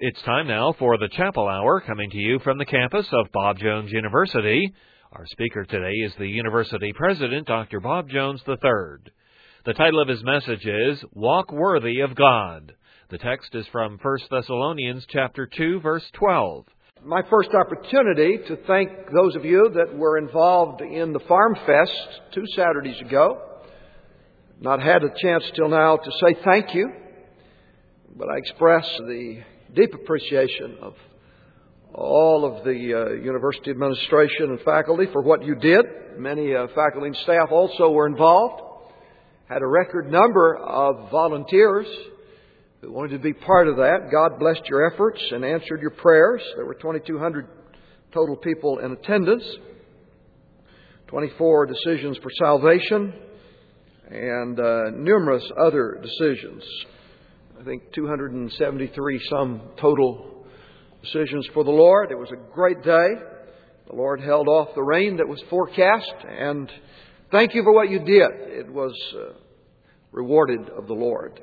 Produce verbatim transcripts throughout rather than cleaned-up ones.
It's time now for the Chapel Hour, coming to you from the campus of Bob Jones University. Our speaker today is the University President, Doctor Bob Jones the third. The title of his message is, Walk Worthy of God. The text is from First Thessalonians chapter two, verse twelve. My first opportunity to thank those of you that were involved in the Farm Fest two Saturdays ago. Not had a chance till now to say thank you, but I express the deep appreciation of all of the uh, university administration and faculty for what you did. Many uh, faculty and staff also were involved. Had a record number of volunteers who wanted to be part of that. God blessed your efforts and answered your prayers. There were twenty-two hundred total people in attendance. twenty-four decisions for salvation and uh, numerous other decisions. I think two hundred seventy-three some total decisions for the Lord. It was a great day. The Lord held off the rain that was forecast, and thank you for what you did. It was uh, rewarded of the Lord.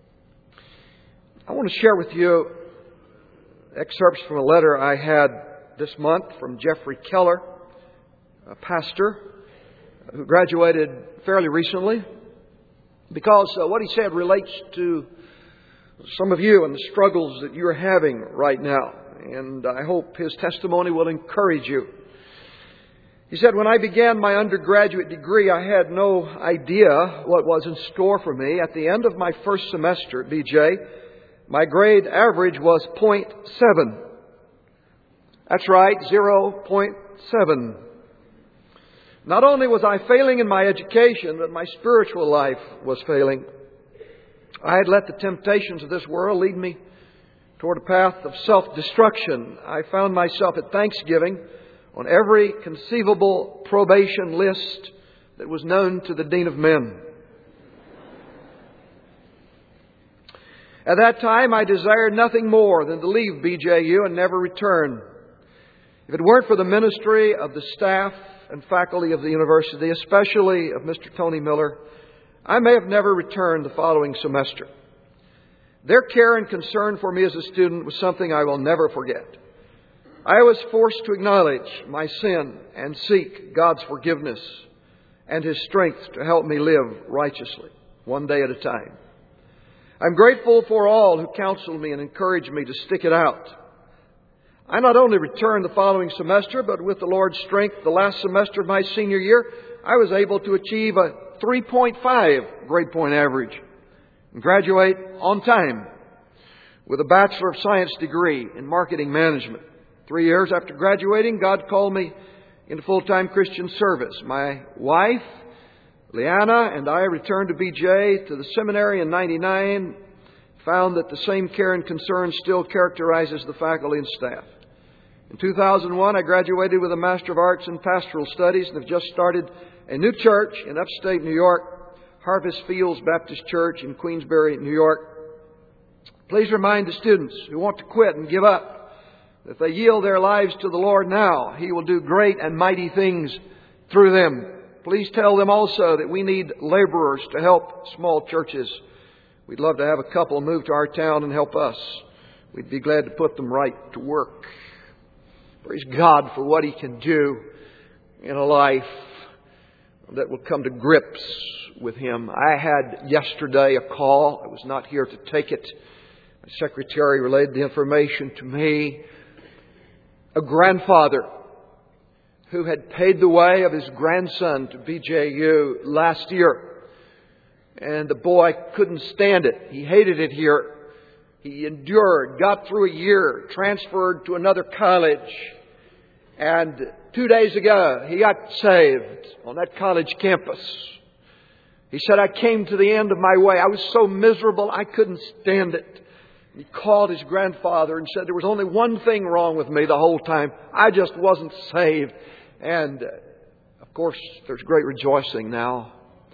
I want to share with you excerpts from a letter I had this month from Jeffrey Keller, a pastor who graduated fairly recently, because uh, what he said relates to some of you and the struggles that you're having right now. And I hope his testimony will encourage you. He said, when I began my undergraduate degree, I had no idea what was in store for me. At the end of my first semester at B J, my grade average was point seven. That's right, zero point seven. Not only was I failing in my education, but my spiritual life was failing. I had let the temptations of this world lead me toward a path of self-destruction. I found myself at Thanksgiving on every conceivable probation list that was known to the Dean of Men. At that time, I desired nothing more than to leave B J U and never return. If it weren't for the ministry of the staff and faculty of the university, especially of Mister Tony Miller, I may have never returned the following semester. Their care and concern for me as a student was something I will never forget. I was forced to acknowledge my sin and seek God's forgiveness and His strength to help me live righteously, one day at a time. I'm grateful for all who counseled me and encouraged me to stick it out. I not only returned the following semester, but with the Lord's strength, the last semester of my senior year, I was able to achieve a three point five grade point average and graduate on time with a Bachelor of Science degree in marketing management. Three years after graduating, God called me into full-time Christian service. My wife, Leanna, and I returned to B J to the seminary in ninety-nine, found that the same care and concern still characterizes the faculty and staff. In two thousand one, I graduated with a Master of Arts in Pastoral Studies and have just started a new church in upstate New York, Harvest Fields Baptist Church in Queensbury, New York. Please remind the students who want to quit and give up that if they yield their lives to the Lord now, He will do great and mighty things through them. Please tell them also that we need laborers to help small churches. We'd love to have a couple move to our town and help us. We'd be glad to put them right to work. Praise God for what He can do in a life that will come to grips with Him. I had yesterday a call. I was not here to take it. My secretary relayed the information to me. A grandfather who had paid the way of his grandson to B J U last year. And the boy couldn't stand it. He hated it here. He endured, got through a year, transferred to another college. And two days ago, he got saved on that college campus. He said, I came to the end of my way. I was so miserable, I couldn't stand it. He called his grandfather and said there was only one thing wrong with me the whole time. I just wasn't saved. And, uh, of course, there's great rejoicing now.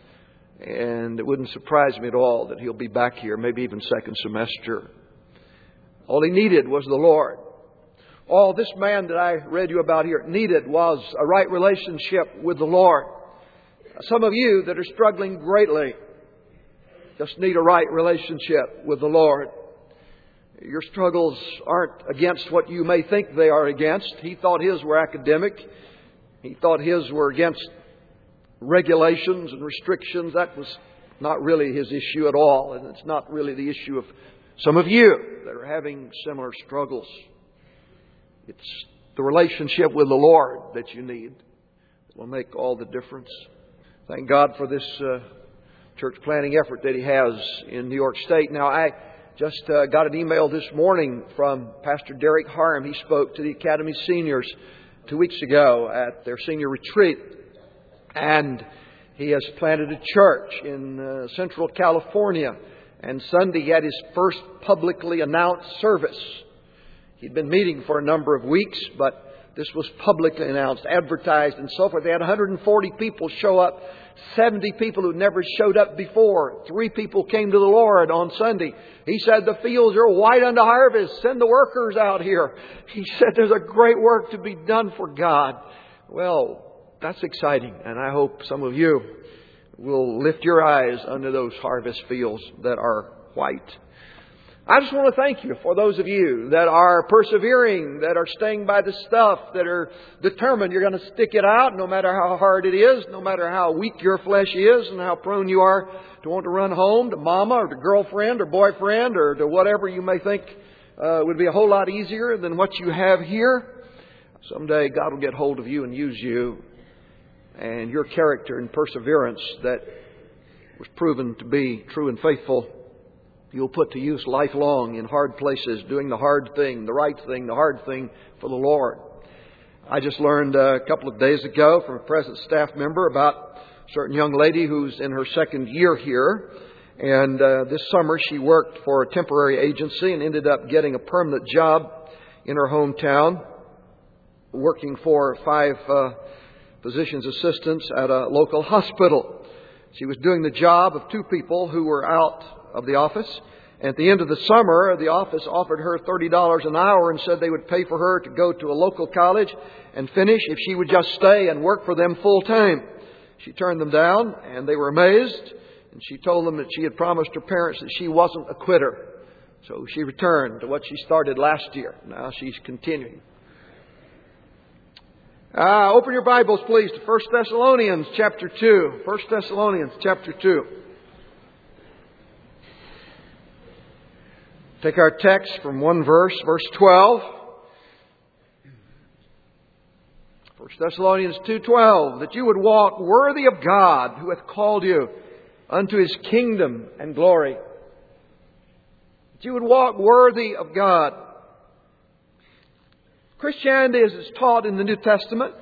And it wouldn't surprise me at all that he'll be back here, maybe even second semester. All he needed was the Lord. All this man that I read you about here needed was a right relationship with the Lord. Some of you that are struggling greatly just need a right relationship with the Lord. Your struggles aren't against what you may think they are against. He thought his were academic. He thought his were against regulations and restrictions. That was not really his issue at all. And it's not really the issue of some of you that are having similar struggles. It's the relationship with the Lord that you need that will make all the difference. Thank God for this uh, church planting effort that He has in New York State. Now, I just uh, got an email this morning from Pastor Derek Harm. He spoke to the Academy seniors two weeks ago at their senior retreat. And he has planted a church in uh, Central California. And Sunday he had his first publicly announced service. He'd been meeting for a number of weeks, but this was publicly announced, advertised, and so forth. They had one hundred forty people show up, seventy people who never showed up before. Three people came to the Lord on Sunday. He said, the fields are white unto harvest. Send the workers out here. He said, there's a great work to be done for God. Well, that's exciting, and I hope some of you will lift your eyes unto those harvest fields that are white. I just want to thank you for those of you that are persevering, that are staying by the stuff, that are determined you're going to stick it out no matter how hard it is, no matter how weak your flesh is and how prone you are to want to run home to mama or to girlfriend or boyfriend or to whatever you may think uh, would be a whole lot easier than what you have here. Someday God will get hold of you and use you, and your character and perseverance that was proven to be true and faithful, you'll put to use lifelong in hard places, doing the hard thing, the right thing, the hard thing for the Lord. I just learned a couple of days ago from a present staff member about a certain young lady who's in her second year here. And uh, this summer she worked for a temporary agency and ended up getting a permanent job in her hometown, working for five uh, physician's assistants at a local hospital. She was doing the job of two people who were out of the office. At the end of the summer, the office offered her thirty dollars an hour and said they would pay for her to go to a local college and finish if she would just stay and work for them full time. She turned them down, and they were amazed. And she told them that she had promised her parents that she wasn't a quitter. So she returned to what she started last year. Now she's continuing. Uh, open your Bibles, please, to First Thessalonians chapter two. First Thessalonians chapter two. Take our text from one verse, verse twelve. First Thessalonians two twelve. That you would walk worthy of God, who hath called you unto His kingdom and glory. That you would walk worthy of God. Christianity, as it's taught in the New Testament,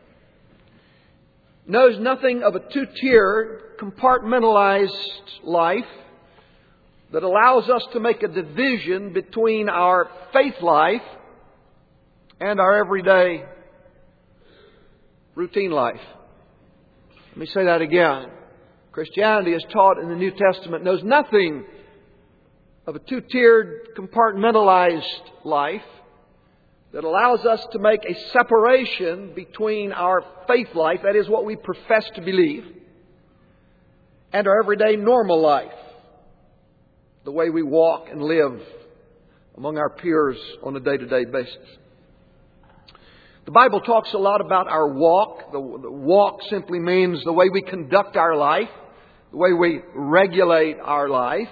knows nothing of a two-tiered, compartmentalized life that allows us to make a division between our faith life and our everyday routine life. Let me say that again. Christianity, as taught in the New Testament, knows nothing of a two-tiered, compartmentalized life that allows us to make a separation between our faith life, that is what we profess to believe, and our everyday normal life, the way we walk and live among our peers on a day-to-day basis. The Bible talks a lot about our walk. The, the walk simply means the way we conduct our life, the way we regulate our life.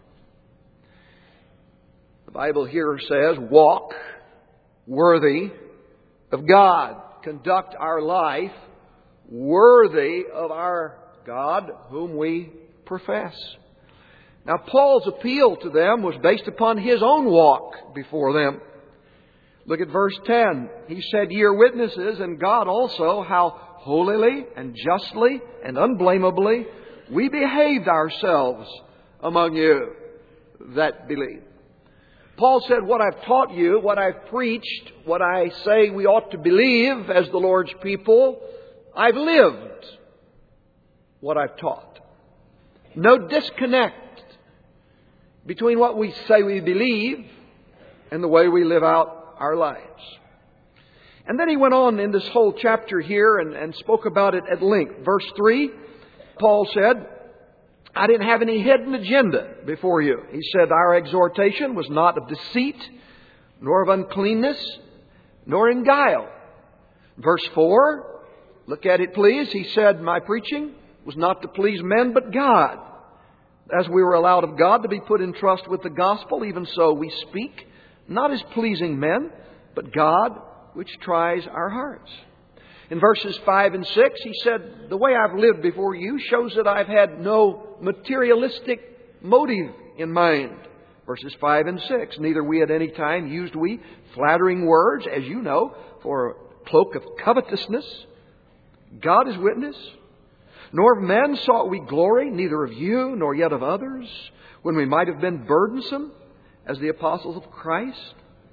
The Bible here says, walk worthy of God. Conduct our life worthy of our God whom we profess. Now, Paul's appeal to them was based upon his own walk before them. Look at verse ten. He said, ye are witnesses, and God also, how holily and justly and unblameably we behaved ourselves among you that believe. Paul said, what I've taught you, what I've preached, what I say we ought to believe as the Lord's people, I've lived what I've taught. No disconnect between what we say we believe and the way we live out our lives. And then he went on in this whole chapter here and, and spoke about it at length. Verse three, Paul said, I didn't have any hidden agenda before you. He said our exhortation was not of deceit, nor of uncleanness, nor in guile. Verse four, look at it please. He said, my preaching was not to please men, but God. As we were allowed of God to be put in trust with the gospel, even so we speak, not as pleasing men, but God, which tries our hearts. In verses five and six, he said, the way I've lived before you shows that I've had no materialistic motive in mind. Verses five and six, neither we at any time used we flattering words, as you know, for a cloak of covetousness. God is witness. Nor of men sought we glory, neither of you, nor yet of others, when we might have been burdensome as the apostles of Christ.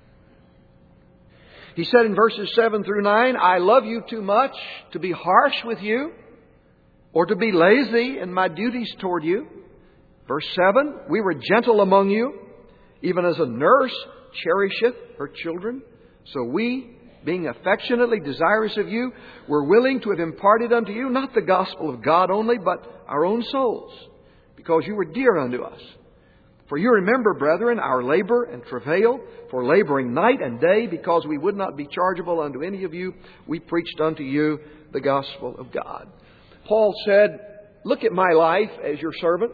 He said in verses seven through nine, I love you too much to be harsh with you or to be lazy in my duties toward you. Verse seven, we were gentle among you, even as a nurse cherisheth her children. So we, being affectionately desirous of you, were willing to have imparted unto you not the gospel of God only, but our own souls, because you were dear unto us. For you remember, brethren, our labor and travail, for laboring night and day, because we would not be chargeable unto any of you, we preached unto you the gospel of God. Paul said, look at my life as your servant.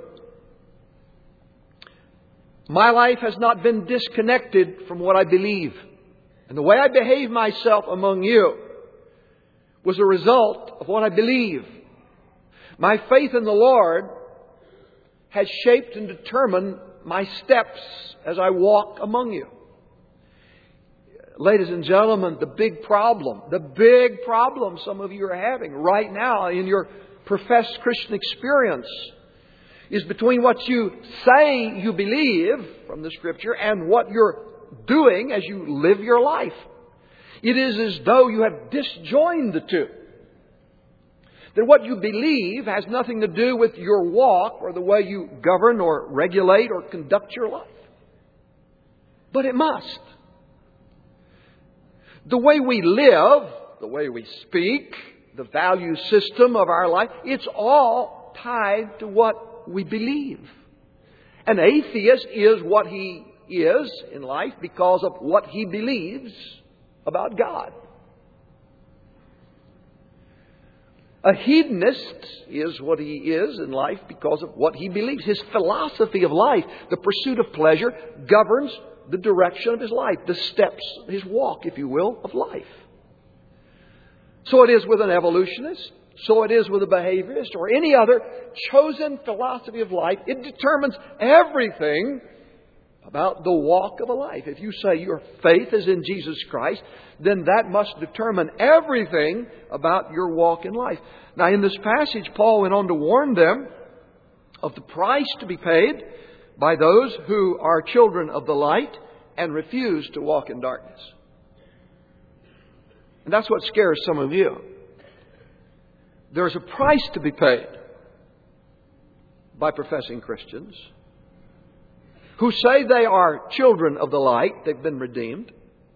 My life has not been disconnected from what I believe. And the way I behave myself among you was a result of what I believe. My faith in the Lord has shaped and determined my steps as I walk among you. Ladies and gentlemen, the big problem, the big problem some of you are having right now in your professed Christian experience is between what you say you believe from the Scripture and what you're doing as you live your life. It is as though you have disjoined the two. That what you believe has nothing to do with your walk or the way you govern or regulate or conduct your life. But it must. The way we live, the way we speak, the value system of our life, it's all tied to what we believe. An atheist is what he is in life because of what he believes about God. A hedonist is what he is in life because of what he believes. His philosophy of life, the pursuit of pleasure, governs the direction of his life, the steps, his walk, if you will, of life. So it is with an evolutionist. So it is with a behaviorist or any other chosen philosophy of life. It determines everything about the walk of a life. If you say your faith is in Jesus Christ, then that must determine everything about your walk in life. Now, in this passage, Paul went on to warn them of the price to be paid by those who are children of the light and refuse to walk in darkness. And that's what scares some of you. There's a price to be paid by professing Christians who say they are children of the light, they've been redeemed,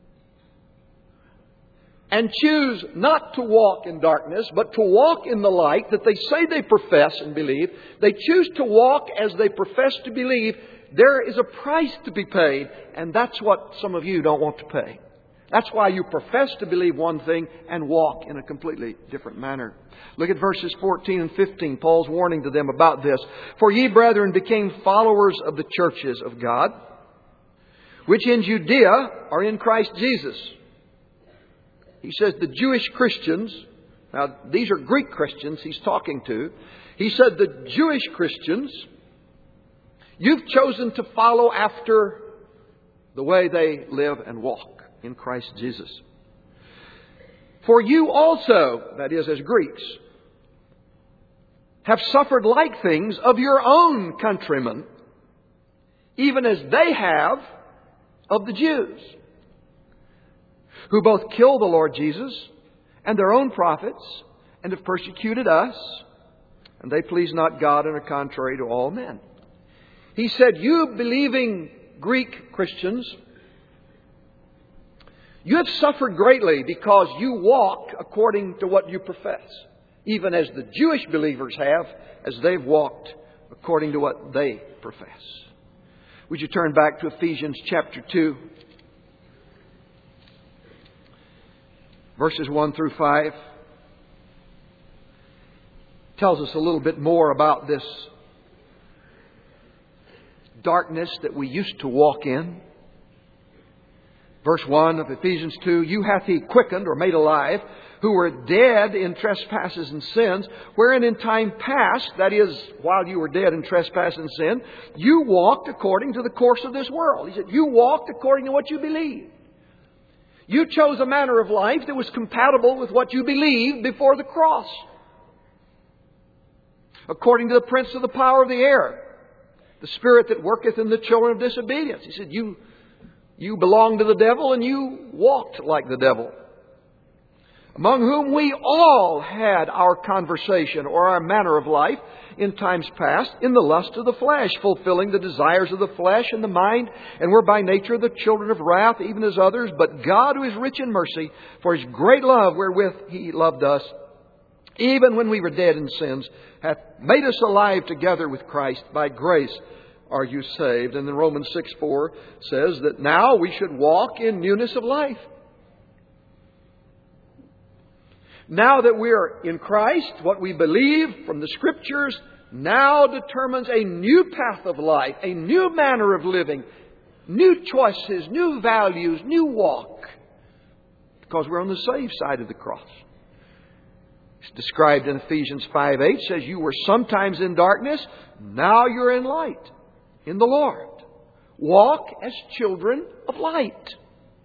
and choose not to walk in darkness, but to walk in the light that they say they profess and believe. They choose to walk as they profess to believe. There is a price to be paid, and that's what some of you don't want to pay. That's why you profess to believe one thing and walk in a completely different manner. Look at verses fourteen and fifteen. Paul's warning to them about this. For ye, brethren, became followers of the churches of God, which in Judea are in Christ Jesus. He says the Jewish Christians, now these are Greek Christians he's talking to. He said the Jewish Christians, you've chosen to follow after the way they live and walk in Christ Jesus. For you also, that is as Greeks, have suffered like things of your own countrymen, even as they have of the Jews, who both killed the Lord Jesus and their own prophets, and have persecuted us, and they please not God and are contrary to all men. He said, you believing Greek Christians, you have suffered greatly because you walk according to what you profess, even as the Jewish believers have, as they've walked according to what they profess. Would you turn back to Ephesians chapter two, verses one through five. Tells us a little bit more about this darkness that we used to walk in. Verse one of Ephesians two, you hath He quickened or made alive, who were dead in trespasses and sins, wherein in time past, that is, while you were dead in trespass and sin, you walked according to the course of this world. He said, you walked according to what you believed. You chose a manner of life that was compatible with what you believed before the cross. According to the prince of the power of the air, the spirit that worketh in the children of disobedience. He said, you, you belonged to the devil and you walked like the devil. Among whom we all had our conversation or our manner of life in times past in the lust of the flesh, fulfilling the desires of the flesh and the mind, and were by nature the children of wrath, even as others. But God, who is rich in mercy, for His great love wherewith He loved us, even when we were dead in sins, hath made us alive together with Christ. By grace are you saved. And then Romans six four says that now we should walk in newness of life. Now that we are in Christ, what we believe from the Scriptures now determines a new path of life, a new manner of living, new choices, new values, new walk. Because we're on the saved side of the cross. It's described in Ephesians five eight, says, you were sometimes in darkness, now you're in light, in the Lord. Walk as children of light.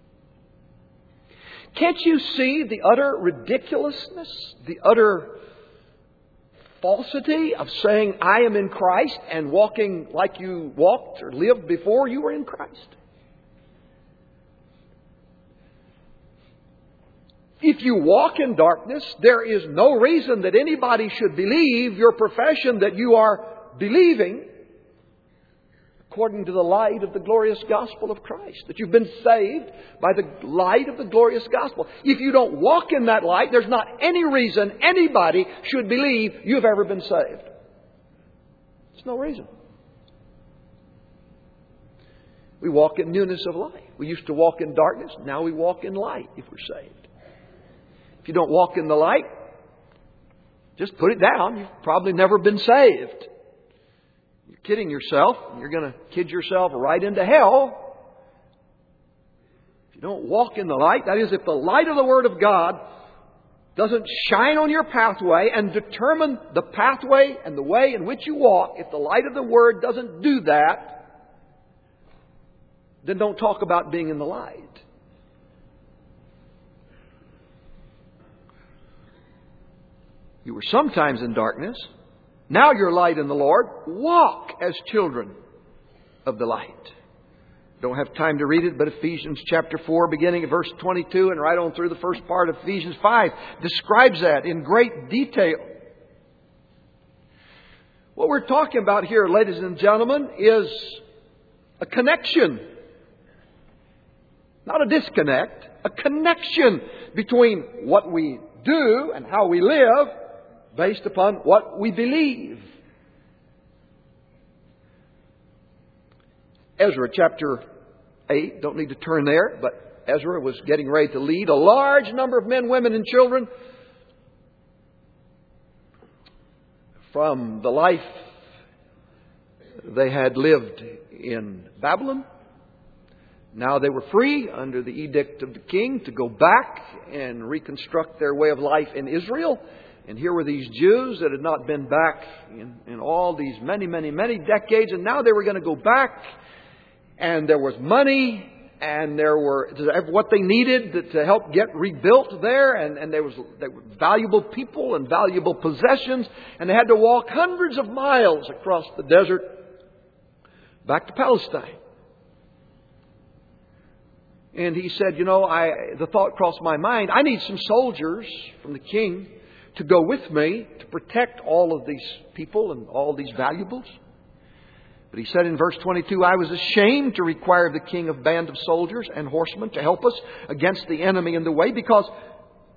Can't you see the utter ridiculousness, the utter falsity of saying, I am in Christ, and walking like you walked or lived before you were in Christ? If you walk in darkness, there is no reason that anybody should believe your profession that you are believing according to the light of the glorious gospel of Christ. That you've been saved by the light of the glorious gospel. If you don't walk in that light, there's not any reason anybody should believe you've ever been saved. There's no reason. We walk in newness of life. We used to walk in darkness. Now we walk in light if we're saved. If you don't walk in the light, just put it down. You've probably never been saved. You're kidding yourself. You're going to kid yourself right into hell. If you don't walk in the light, that is, if the light of the Word of God doesn't shine on your pathway and determine the pathway and the way in which you walk, if the light of the Word doesn't do that, then don't talk about being in the light. You were sometimes in darkness. Now you're light in the Lord. Walk as children of the light. Don't have time to read it, but Ephesians chapter four, beginning at verse twenty-two and right on through the first part of Ephesians five, describes that in great detail. What we're talking about here, ladies and gentlemen, is a connection. Not a disconnect. A connection between what we do and how we live based upon what we believe. Ezra chapter eight, don't need to turn there, but Ezra was getting ready to lead a large number of men, women, and children from the life they had lived in Babylon. Now they were free under the edict of the king to go back and reconstruct their way of life in Israel. And here were these Jews that had not been back in, in all these many, many, many decades. And now they were going to go back. And there was money. And there were what they needed to help get rebuilt there. And, and there was there were valuable people and valuable possessions. And they had to walk hundreds of miles across the desert back to Palestine. And he said, you know, I the thought crossed my mind, I need some soldiers from the king to go with me to protect all of these people and all these valuables. But he said in verse twenty-two, I was ashamed to require the king a band of soldiers and horsemen to help us against the enemy in the way, because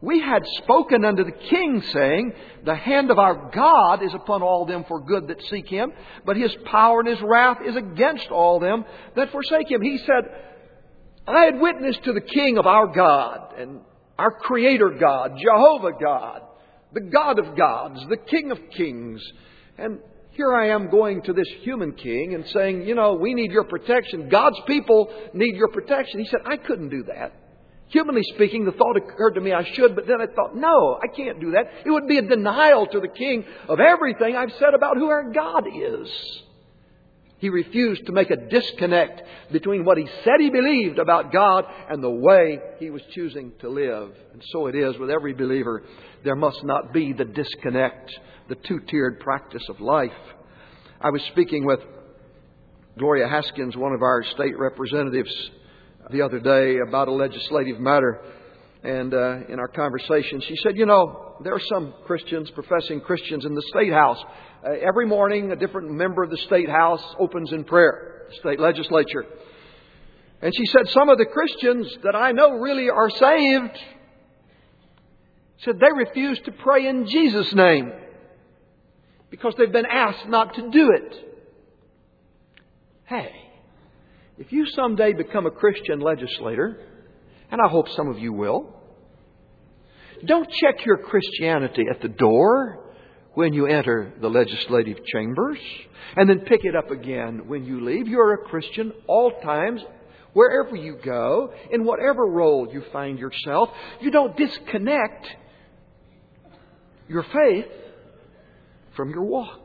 We had spoken unto the king, saying, the hand of our God is upon all them for good that seek Him, but His power and His wrath is against all them that forsake Him. He said, I had witnessed to the King of our God, and our Creator God, Jehovah God, the God of gods, the King of kings. And here I am going to this human king and saying, you know, we need your protection. God's people need your protection. He said, I couldn't do that. Humanly speaking, the thought occurred to me I should, but then I thought, no, I can't do that. It would be a denial to the king of everything I've said about who our God is. He refused to make a disconnect between what he said he believed about God and the way he was choosing to live. And so it is with every believer. There must not be the disconnect, the two-tiered practice of life. I was speaking with Gloria Haskins, one of our state representatives, the other day about a legislative matter. And uh, in our conversation, she said, you know, there are some Christians, professing Christians in the State House. Uh, every morning, a different member of the State House opens in prayer, the state legislature. And she said, some of the Christians that I know really are saved, said they refuse to pray in Jesus' name because they've been asked not to do it. Hey, if you someday become a Christian legislator, and I hope some of you will, don't check your Christianity at the door when you enter the legislative chambers, and then pick it up again when you leave. You're a Christian all times, wherever you go, in whatever role you find yourself. You don't disconnect your faith from your walk.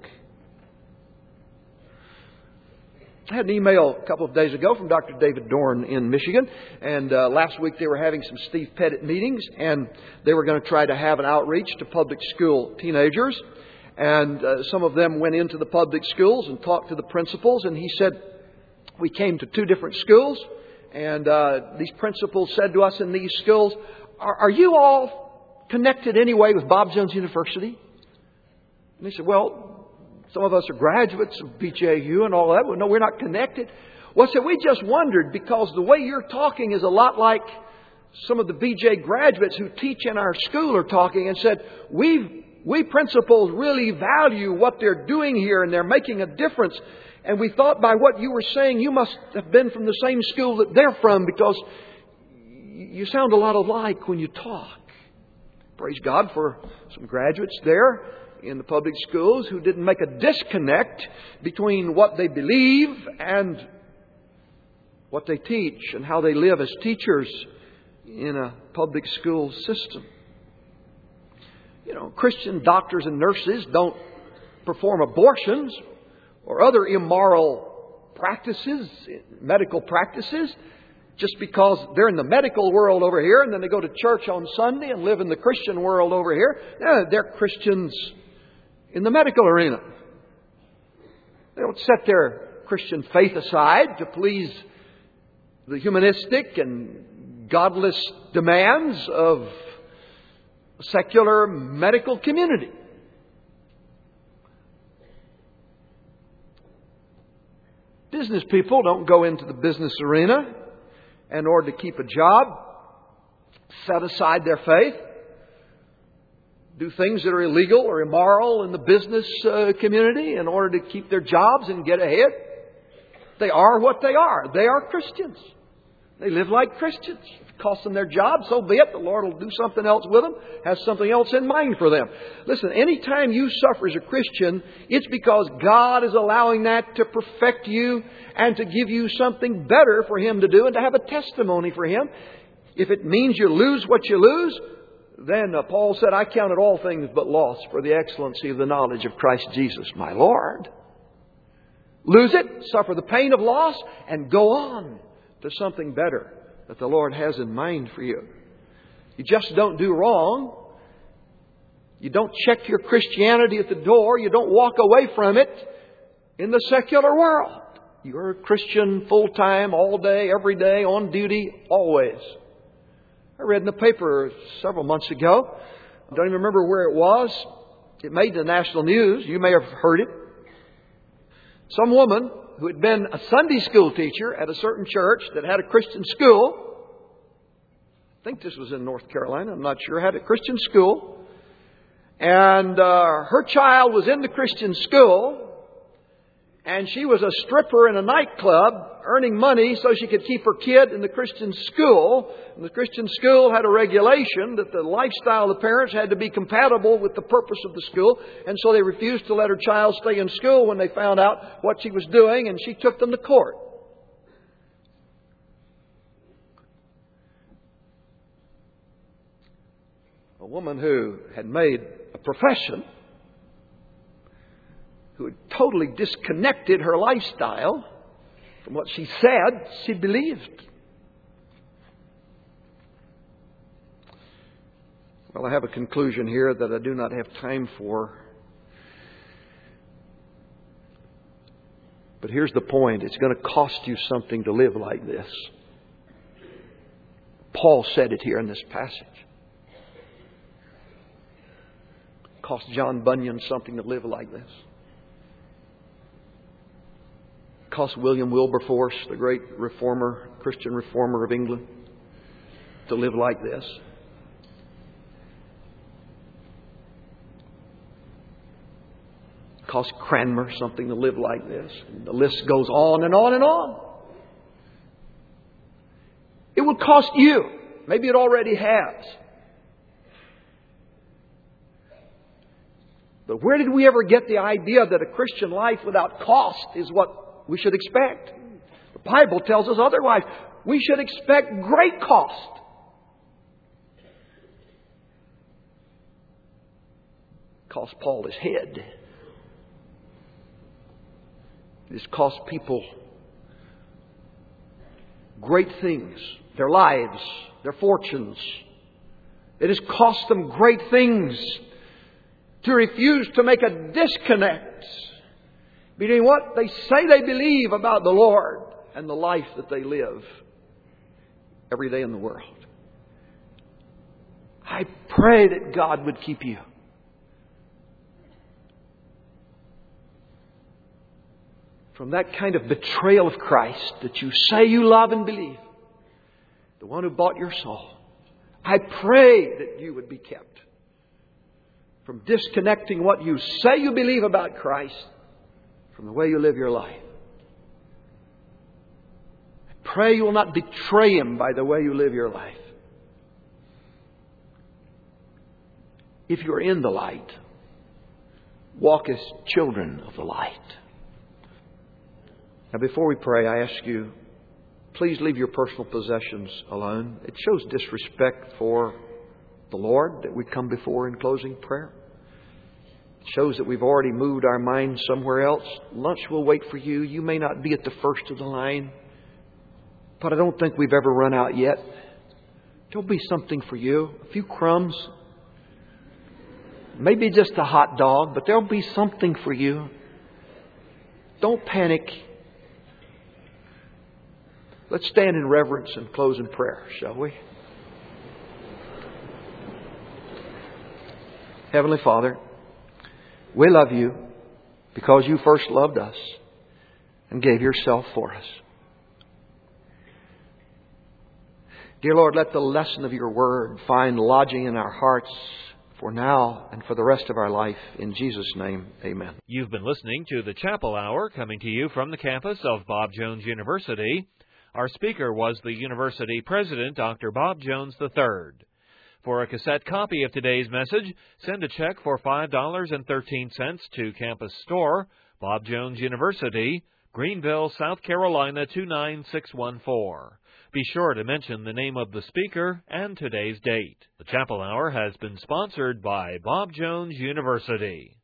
I had an email a couple of days ago from Doctor David Dorn in Michigan. And uh, last week they were having some Steve Pettit meetings. And they were going to try to have an outreach to public school teenagers. And uh, some of them went into the public schools and talked to the principals. And he said, we came to two different schools. And uh, these principals said to us in these schools, are, are you all connected anyway with Bob Jones University? And they said, well, some of us are graduates of B J U and all that. Well, no, we're not connected. Well, so we just wondered, because the way you're talking is a lot like some of the B J graduates who teach in our school are talking, and said, we we principals really value what they're doing here and they're making a difference. And we thought by what you were saying, you must have been from the same school that they're from, because you sound a lot alike when you talk. Praise God for some graduates there in the public schools who didn't make a disconnect between what they believe and what they teach and how they live as teachers in a public school system. You know, Christian doctors and nurses don't perform abortions or other immoral practices, medical practices, just because they're in the medical world over here and then they go to church on Sunday and live in the Christian world over here. No, they're Christians in the medical arena. They don't set their Christian faith aside to please the humanistic and godless demands of a secular medical community. Business people don't go into the business arena in order to keep a job, set aside their faith, do things that are illegal or immoral in the business uh, community in order to keep their jobs and get ahead. They are what they are. They are Christians. They live like Christians. If it costs them their job, so be it. The Lord will do something else with them, has something else in mind for them. Listen, anytime you suffer as a Christian, it's because God is allowing that to perfect you and to give you something better for Him to do and to have a testimony for Him. If it means you lose what you lose, then uh, Paul said, I count it all things but loss for the excellency of the knowledge of Christ Jesus, my Lord. Lose it, suffer the pain of loss, and go on to something better that the Lord has in mind for you. You just don't do wrong. You don't check your Christianity at the door. You don't walk away from it in the secular world. You're a Christian full-time, all day, every day, on duty, always. I read in the paper several months ago. I don't even remember where it was. It made the national news. You may have heard it. Some woman who had been a Sunday school teacher at a certain church that had a Christian school I think this was in North Carolina, I'm not sure, had a Christian school. And uh, her child was in the Christian school. And she was a stripper in a nightclub, earning money so she could keep her kid in the Christian school. And the Christian school had a regulation that the lifestyle of the parents had to be compatible with the purpose of the school. And so they refused to let her child stay in school when they found out what she was doing, and she took them to court. A woman who had made a profession, who had totally disconnected her lifestyle from what she said she believed. Well, I have a conclusion here that I do not have time for. But here's the point. It's going to cost you something to live like this. Paul said it here in this passage. It cost John Bunyan something to live like this. It cost William Wilberforce, the great reformer, Christian reformer of England, to live like this. It cost Cranmer something to live like this. And the list goes on and on and on. It will cost you. Maybe it already has. But where did we ever get the idea that a Christian life without cost is what we should expect? The Bible tells us otherwise. We should expect great cost. It cost Paul his head. It has cost people great things, their lives, their fortunes. It has cost them great things to refuse to make a disconnect between what they say they believe about the Lord and the life that they live every day in the world. I pray that God would keep you from that kind of betrayal of Christ that you say you love and believe, the one who bought your soul. I pray that you would be kept from disconnecting what you say you believe about Christ from the way you live your life. I pray you will not betray Him by the way you live your life. If you're in the light, walk as children of the light. Now, before we pray, I ask you, please leave your personal possessions alone. It shows disrespect for the Lord that we come before in closing prayer. It shows that we've already moved our minds somewhere else. Lunch will wait for you. You may not be at the first of the line, but I don't think we've ever run out yet. There'll be something for you. A few crumbs. Maybe just a hot dog, but there'll be something for you. Don't panic. Let's stand in reverence and close in prayer, shall we? Heavenly Father, we love You because You first loved us and gave Yourself for us. Dear Lord, let the lesson of Your Word find lodging in our hearts for now and for the rest of our life. In Jesus' name, amen. You've been listening to the Chapel Hour coming to you from the campus of Bob Jones University. Our speaker was the university president, Doctor Bob Jones the third. For a cassette copy of today's message, send a check for five dollars and thirteen cents to Campus Store, Bob Jones University, Greenville, South Carolina two nine six one four. Be sure to mention the name of the speaker and today's date. The Chapel Hour has been sponsored by Bob Jones University.